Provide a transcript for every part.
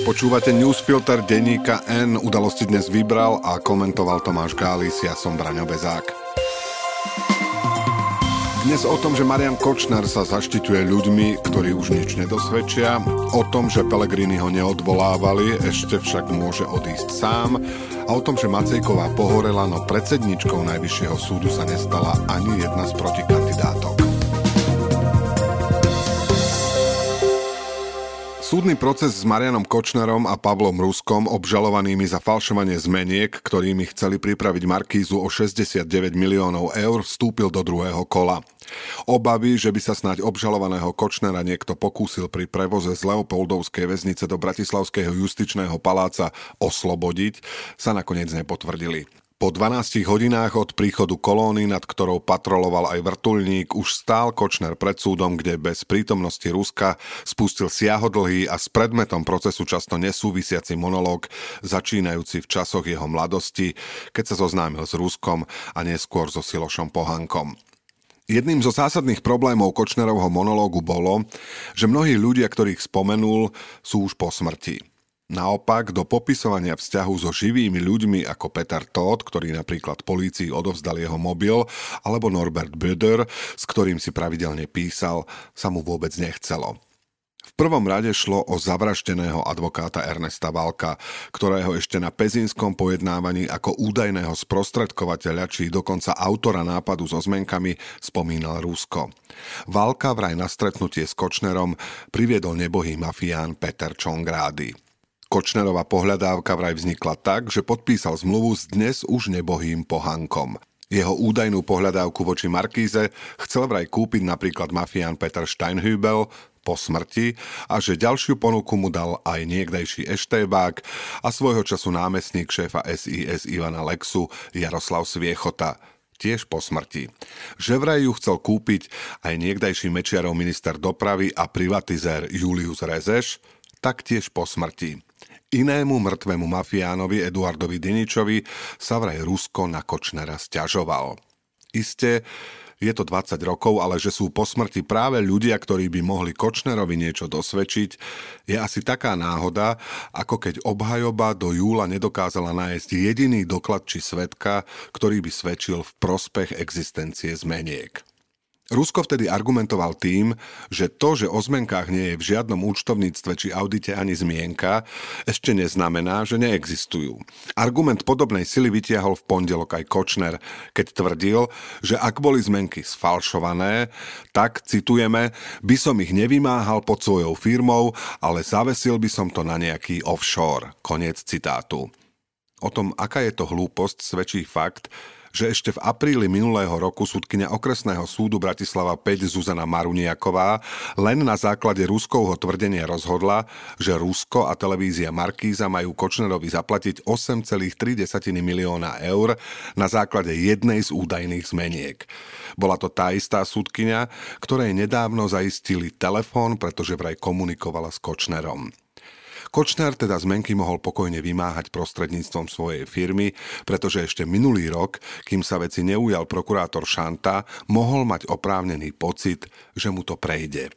Počúvate Newsfilter denníka N. Udalosti dnes vybral a komentoval Tomáš Gális, ja som Braňo Bezák. Dnes o tom, že Marian Kočner sa zaštiťuje ľuďmi, ktorí už nič nedosvedčia, o tom, že Pellegrini ho neodvolávali, ešte však môže odísť sám, a o tom, že Macejková pohorela, no predsedničkou Najvyššieho súdu sa nestala ani jedna z protikandidátok. Súdny proces s Marianom Kočnerom a Pavlom Ruskom, obžalovanými za falšovanie zmeniek, ktorými chceli pripraviť Markízu o 69 miliónov eur, vstúpil do druhého kola. Obavy, že by sa snáď obžalovaného Kočnera niekto pokúsil pri prevoze z Leopoldovskej väznice do Bratislavského justičného paláca oslobodiť, sa nakoniec nepotvrdili. Po 12 hodinách od príchodu kolóny, nad ktorou patroloval aj vrtuľník, už stál Kočner pred súdom, kde bez prítomnosti Ruska spustil siahodlhý a s predmetom procesu často nesúvisiaci monológ, začínajúci v časoch jeho mladosti, keď sa zoznámil s Ruskom a neskôr so Silošom Pohankom. Jedným zo zásadných problémov Kočnerovho monológu bolo, že mnohí ľudia, ktorých spomenul, sú už po smrti. Naopak, do popisovania vzťahu so živými ľuďmi ako Peter Todt, ktorý napríklad polícii odovzdal jeho mobil, alebo Norbert Böder, s ktorým si pravidelne písal, sa mu vôbec nechcelo. V prvom rade šlo o zavraždeného advokáta Ernesta Valka, ktorého ešte na pezínskom pojednávaní ako údajného sprostredkovateľa či dokonca autora nápadu so zmenkami spomínal Rusko. Valka vraj na stretnutie s Kočnerom priviedol nebohý mafián Peter Čongrády. Kočnerova pohľadávka vraj vznikla tak, že podpísal zmluvu s dnes už nebohým Pohankom. Jeho údajnú pohľadávku voči Markíze chcel vraj kúpiť napríklad mafián Peter Steinhübel po smrti a že ďalšiu ponuku mu dal aj niekdajší eštébák a svojho času námestník šéfa SIS Ivana Lexu Jaroslav Sviechota, tiež po smrti. Že vraj ju chcel kúpiť aj niekdajší Mečiarov minister dopravy a privatizér Julius Rezeš, taktiež po smrti. Inému mŕtvemu mafiánovi Eduardovi Diničovi sa vraj Rusko na Kočnera sťažoval. Isté, je to 20 rokov, ale že sú po smrti práve ľudia, ktorí by mohli Kočnerovi niečo dosvedčiť, je asi taká náhoda, ako keď obhajoba do júla nedokázala nájsť jediný doklad či svedka, ktorý by svedčil v prospech existencie zmeniek. Rusko vtedy argumentoval tým, že to, že o zmenkách nie je v žiadnom účtovníctve či audite ani zmienka, ešte neznamená, že neexistujú. Argument podobnej sily vytiahol v pondelok aj Kočner, keď tvrdil, že ak boli zmenky sfalšované, tak, citujeme, by som ich nevymáhal pod svojou firmou, ale zavesil by som to na nejaký offshore. Koniec citátu. O tom, aká je to hlúposť, svedčí fakt, že ešte v apríli minulého roku sudkyňa okresného súdu Bratislava 5 Zuzana Maruniaková len na základe Ruskovho tvrdenia rozhodla, že Rusko a televízia Markíza majú Kočnerovi zaplatiť 8,3 milióna eur na základe jednej z údajných zmeniek. Bola to tá istá sudkyňa, ktorej nedávno zaistili telefón, pretože vraj komunikovala s Kočnerom. Kočner teda zmenky mohol pokojne vymáhať prostredníctvom svojej firmy, pretože ešte minulý rok, kým sa veci neujal prokurátor Šanta, mohol mať oprávnený pocit, že mu to prejde.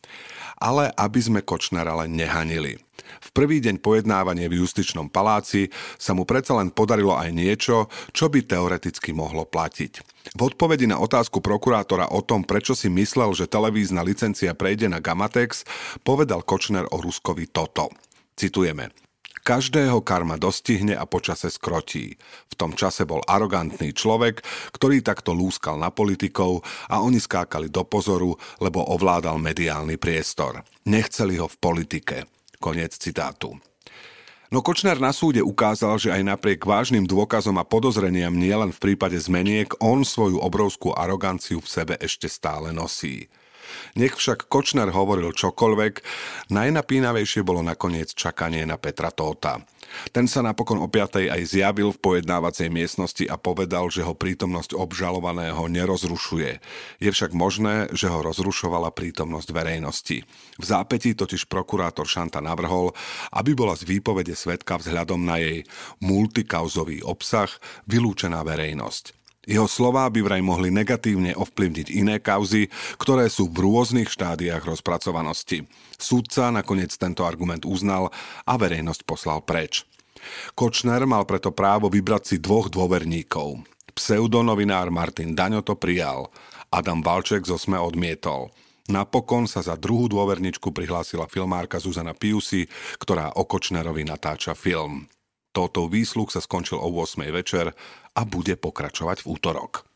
Ale aby sme Kočnera len nehanili. V prvý deň pojednávania v justičnom paláci sa mu predsa len podarilo aj niečo, čo by teoreticky mohlo platiť. V odpovedi na otázku prokurátora o tom, prečo si myslel, že televízna licencia prejde na Gamatex, povedal Kočner o Ruskovi toto. Citujeme. Každého karma dostihne a počase skrotí. V tom čase bol arogantný človek, ktorý takto lúskal na politikov a oni skákali do pozoru, lebo ovládal mediálny priestor. Nechceli ho v politike. Koniec citátu. No Kočner na súde ukázal, že aj napriek vážnym dôkazom a podozreniam nielen v prípade zmeniek, on svoju obrovskú aroganciu v sebe ešte stále nosí. Nech však Kočner hovoril čokoľvek, najnapínavejšie bolo nakoniec čakanie na Petra Todta. Ten sa napokon o 5:00 aj zjavil v pojednávacej miestnosti a povedal, že ho prítomnosť obžalovaného nerozrušuje. Je však možné, že ho rozrušovala prítomnosť verejnosti. V zápätí totiž prokurátor Šanta navrhol, aby bola z výpovede svedka vzhľadom na jej multikauzový obsah vylúčená verejnosť. Jeho slová by vraj mohli negatívne ovplyvniť iné kauzy, ktoré sú v rôznych štádiách rozpracovanosti. Sudca nakoniec tento argument uznal a verejnosť poslal preč. Kočner mal preto právo vybrať si 2 dôverníkov. Pseudonovinár Martin Daňo to prijal. Adam Valček zo SME odmietol. Napokon sa za druhú dôverničku prihlásila filmárka Zuzana Piusi, ktorá o Kočnerovi natáča film. Toto výsluh sa skončil o 8. večer a bude pokračovať v útorok.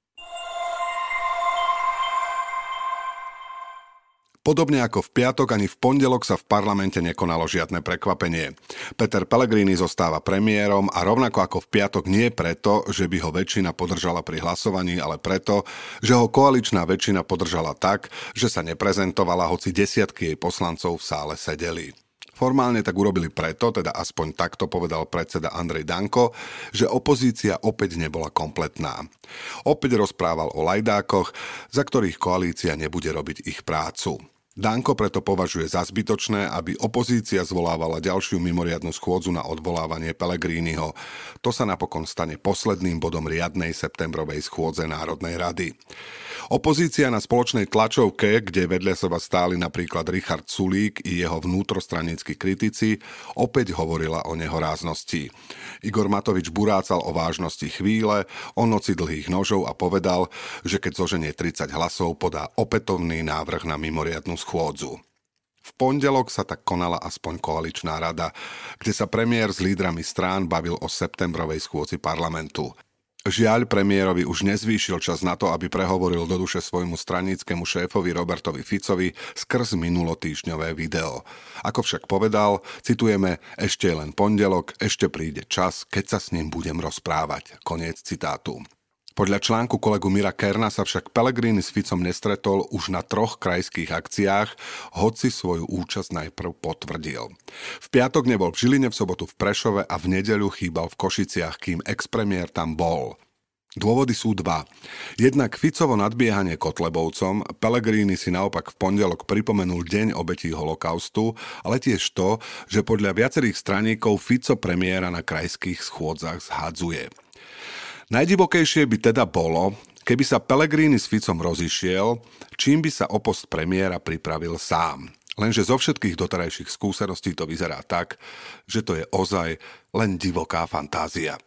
Podobne ako v piatok, ani v pondelok sa v parlamente nekonalo žiadne prekvapenie. Peter Pellegrini zostáva premiérom a rovnako ako v piatok nie preto, že by ho väčšina podržala pri hlasovaní, ale preto, že ho koaličná väčšina podržala tak, že sa neprezentovala, hoci desiatky jej poslancov v sále sedeli. Formálne tak urobili preto, teda aspoň takto povedal predseda Andrej Danko, že opozícia opäť nebola kompletná. Opäť rozprával o lajdákoch, za ktorých koalícia nebude robiť ich prácu. Danko preto považuje za zbytočné, aby opozícia zvolávala ďalšiu mimoriadnu schôdzu na odvolávanie Pellegriniho. To sa napokon stane posledným bodom riadnej septembrovej schôdze Národnej rady. Opozícia na spoločnej tlačovke, kde vedľa seba stáli napríklad Richard Sulík i jeho vnútrostranickí kritici, opäť hovorila o nehoráznosti. Igor Matovič burácal o vážnosti chvíle, o noci dlhých nožov a povedal, že keď zoženie 30 hlasov, podá opätovný návrh na mimoriadnu schôdzu. V pondelok sa tak konala aspoň koaličná rada, kde sa premiér s lídrami strán bavil o septembrovej schôdzi parlamentu. Žiaľ, premiérovi už nezvýšil čas na to, aby prehovoril do duše svojmu straníckemu šéfovi Robertovi Ficovi skrz minulotýždňové video. Ako však povedal, citujeme, ešte je len pondelok, ešte príde čas, keď sa s ním budem rozprávať. Koniec citátu. Podľa článku kolegu Mira Kerna sa však Pellegrini s Ficom nestretol už na 3 krajských akciách, hoci svoju účasť najprv potvrdil. V piatok nebol v Žiline, v sobotu v Prešove a v nedeľu chýbal v Košiciach, kým expremiér tam bol. Dôvody sú 2. Jednak Ficovo nadbiehanie Kotlebovcom, Pellegrini si naopak v pondelok pripomenul deň obetí holokaustu, ale tiež to, že podľa viacerých straníkov Fico premiéra na krajských schôdzach zhadzuje. Najdivokejšie by teda bolo, keby sa Pellegrini s Ficom rozišiel, čím by sa o post premiéra pripravil sám. Lenže zo všetkých doterajších skúseností to vyzerá tak, že to je ozaj len divoká fantázia.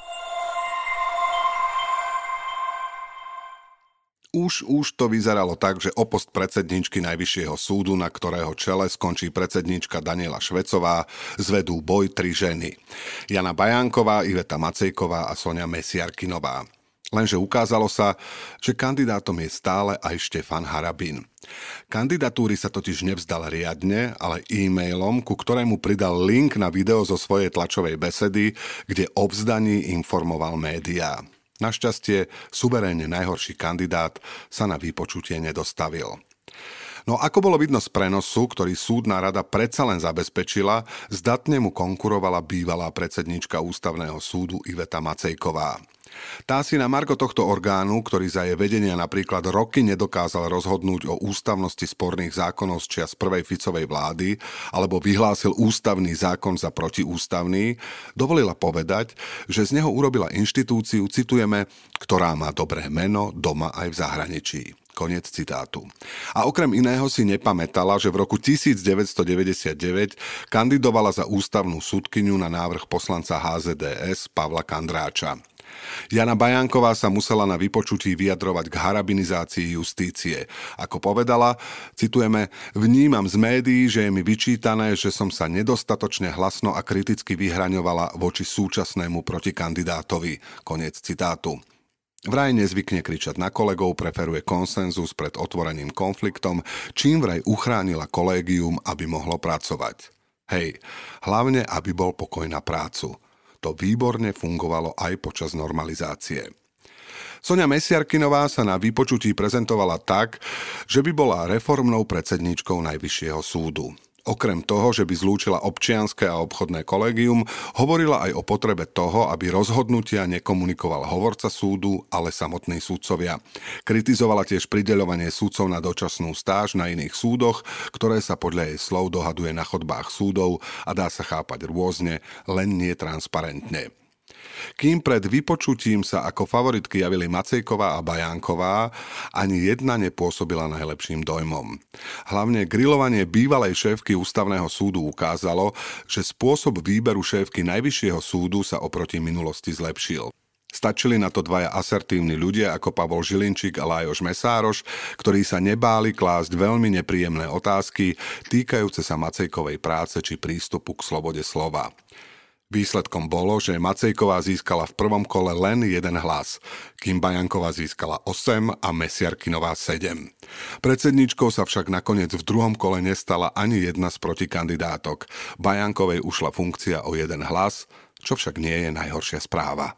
Už to vyzeralo tak, že o post predsedničky Najvyššieho súdu, na ktorého čele skončí predsednička Daniela Švecová, zvedú boj 3 ženy. Jana Bajánková, Iveta Macejková a Soňa Mesiarkinová. Lenže ukázalo sa, že kandidátom je stále aj Štefan Harabin. Kandidatúry sa totiž nevzdal riadne, ale e-mailom, ku ktorému pridal link na video zo svojej tlačovej besedy, kde o vzdaní informoval médiá. Našťastie, suverénne najhorší kandidát sa na vypočutie nedostavil. No ako bolo vidno z prenosu, ktorý súdna rada predsa len zabezpečila, zdatne mu konkurovala bývalá predsednička Ústavného súdu Iveta Macejková. Tá si na margo tohto orgánu, ktorý za jej vedenia napríklad roky nedokázal rozhodnúť o ústavnosti sporných zákonov z čias prvej Ficovej vlády alebo vyhlásil ústavný zákon za protiústavný, dovolila povedať, že z neho urobila inštitúciu, citujeme, ktorá má dobré meno doma aj v zahraničí. Koniec citátu. A okrem iného si nepamätala, že v roku 1999 kandidovala za ústavnú sudkyňu na návrh poslanca HZDS Pavla Kandráča. Jana Bajánková sa musela na vypočutí vyjadrovať k harabinizácii justície. Ako povedala, citujeme, vnímam z médií, že je mi vyčítané, že som sa nedostatočne hlasno a kriticky vyhraňovala voči súčasnému protikandidátovi. Koniec citátu. Vraj nezvykne kričať na kolegov, preferuje konsenzus pred otvoreným konfliktom, čím vraj uchránila kolégium, aby mohlo pracovať. Hej, hlavne, aby bol pokoj na prácu. To výborne fungovalo aj počas normalizácie. Soňa Mesiarkinová sa na vypočutí prezentovala tak, že by bola reformnou predsedníčkou Najvyššieho súdu. Okrem toho, že by zlúčila občianske a obchodné kolégium, hovorila aj o potrebe toho, aby rozhodnutia nekomunikoval hovorca súdu, ale samotní súdcovia. Kritizovala tiež prideľovanie súdcov na dočasnú stáž na iných súdoch, ktoré sa podľa jej slov dohaduje na chodbách súdov a dá sa chápať rôzne, len nie transparentne. Kým pred vypočutím sa ako favoritky javili Macejková a Bajánková, ani jedna nepôsobila najlepším dojmom. Hlavne grilovanie bývalej šéfky Ústavného súdu ukázalo, že spôsob výberu šéfky Najvyššieho súdu sa oproti minulosti zlepšil. Stačili na to dvaja asertívni ľudia ako Pavol Žilinčík a Lajos Mesároš, ktorí sa nebáli klásť veľmi nepríjemné otázky týkajúce sa Macejkovej práce či prístupu k slobode slova. Výsledkom bolo, že Macejková získala v prvom kole len 1 hlas, kým Bajánková získala 8 a Mesiarkinová 7. Predsedníčkou sa však nakoniec v druhom kole nestala ani jedna z protikandidátok. Bajánkovej ušla funkcia o 1 hlas, čo však nie je najhoršia správa.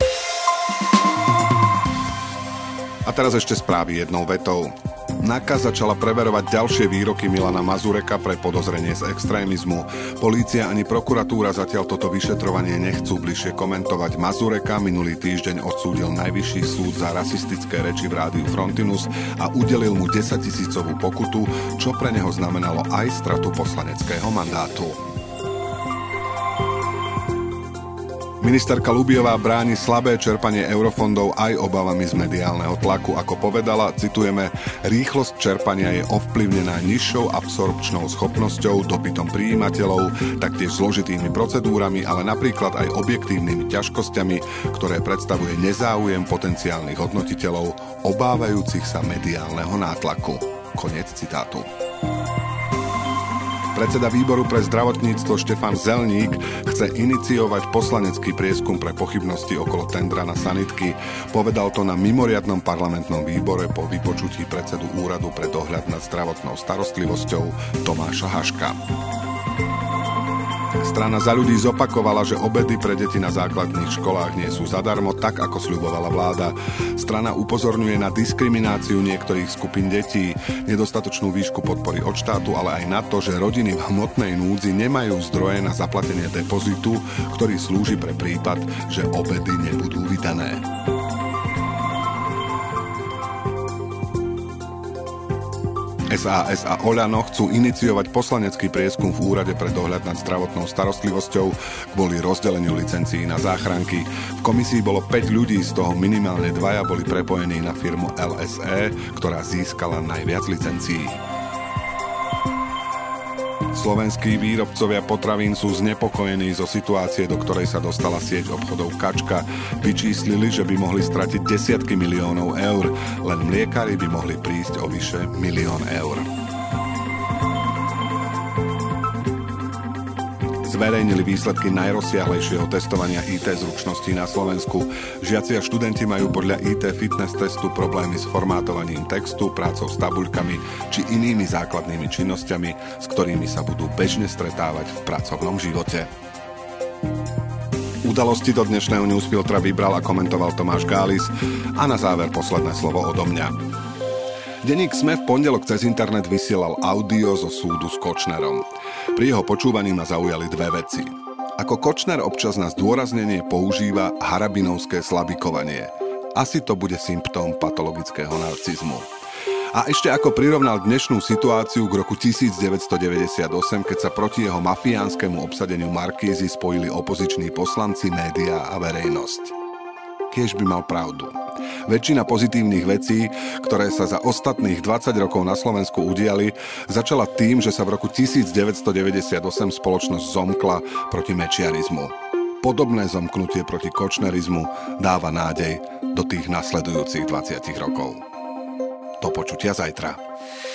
A teraz ešte správy jednou vetou. NAKA začala preverovať ďalšie výroky Milana Mazureka pre podozrenie z extrémizmu. Polícia ani prokuratúra zatiaľ toto vyšetrovanie nechcú bližšie komentovať. Mazureka minulý týždeň odsúdil Najvyšší súd za rasistické reči v rádiu Frontinus a udelil mu 10 000 pokutu, čo pre neho znamenalo aj stratu poslaneckého mandátu. Ministerka Lubiová bráni slabé čerpanie eurofondov aj obavami z mediálneho tlaku. Ako povedala, citujeme, rýchlosť čerpania je ovplyvnená nižšou absorpčnou schopnosťou, dopytom prijímateľov, taktiež zložitými procedúrami, ale napríklad aj objektívnymi ťažkosťami, ktoré predstavuje nezáujem potenciálnych hodnotiteľov, obávajúcich sa mediálneho nátlaku. Koniec citátu. Predseda výboru pre zdravotníctvo Štefan Zelník chce iniciovať poslanecký prieskum pre pochybnosti okolo tendra na sanitky. Povedal to na mimoriadnom parlamentnom výbore po vypočutí predsedu úradu pre dohľad nad zdravotnou starostlivosťou Tomáša Haška. Strana Za ľudí zopakovala, že obedy pre deti na základných školách nie sú zadarmo, tak ako sľubovala vláda. Strana upozorňuje na diskrimináciu niektorých skupín detí, nedostatočnú výšku podpory od štátu, ale aj na to, že rodiny v hmotnej núdzi nemajú zdroje na zaplatenie depozitu, ktorý slúži pre prípad, že obedy nebudú vydané. SAS a Oľano chcú iniciovať poslanecký prieskum v úrade pre dohľad nad zdravotnou starostlivosťou kvôli rozdeleniu licencií na záchranky. V komisii bolo 5 ľudí, z toho minimálne 2 boli prepojení na firmu LSE, ktorá získala najviac licencií. Slovenskí výrobcovia potravín sú znepokojení zo situácie, do ktorej sa dostala sieť obchodov Kačka. Vyčíslili, že by mohli stratiť desiatky miliónov eur, len mliekári by mohli prísť o vyše 1 000 000 eur. Zverejnili výsledky najrozsiahlejšieho testovania IT zručností na Slovensku. Žiaci a študenti majú podľa IT fitness testu problémy s formátovaním textu, prácou s tabuľkami či inými základnými činnosťami, s ktorými sa budú bežne stretávať v pracovnom živote. Udalosti do dnešného newsfiltra vybral a komentoval Tomáš Gális a na záver posledné slovo odo mňa. Denník SME v pondelok cez internet vysielal audio zo súdu s Kočnerom. Pri jeho počúvaní ma zaujali 2 veci. Ako Kočner občas na zdôraznenie používa harabinovské slabikovanie. Asi to bude symptóm patologického narcizmu. A ešte ako prirovnal dnešnú situáciu k roku 1998, keď sa proti jeho mafiánskemu obsadeniu Markízy spojili opoziční poslanci, médiá a verejnosť. Kiež by mal pravdu. Väčšina pozitívnych vecí, ktoré sa za ostatných 20 rokov na Slovensku udiali, začala tým, že sa v roku 1998 spoločnosť zomkla proti mečiarizmu. Podobné zomknutie proti kočnerizmu dáva nádej do tých nasledujúcich 20 rokov. Do počutia zajtra.